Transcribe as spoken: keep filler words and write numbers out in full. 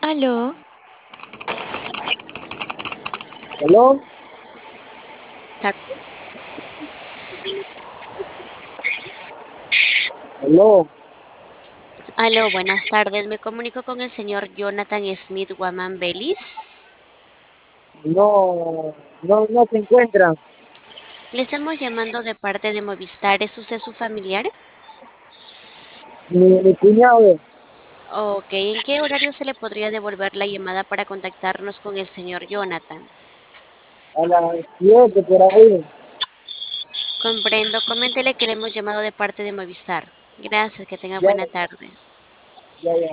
Aló, ¿Aló? Tardes. ¿Aló? Aló, buenas tardes. Me comunico con el señor Jonathan Smith Guamán Belis. No, no, no se encuentra. Le estamos llamando de parte de Movistar. ¿Es usted su familiar? Mi, mi cuñado Ok, ¿en qué horario se le podría devolver la llamada para contactarnos con el señor Jonathan? a las siete por ahí. Comprendo. Coméntele que le hemos llamado de parte de Movistar. Gracias, que tenga Ya, buena tarde. ya, ya.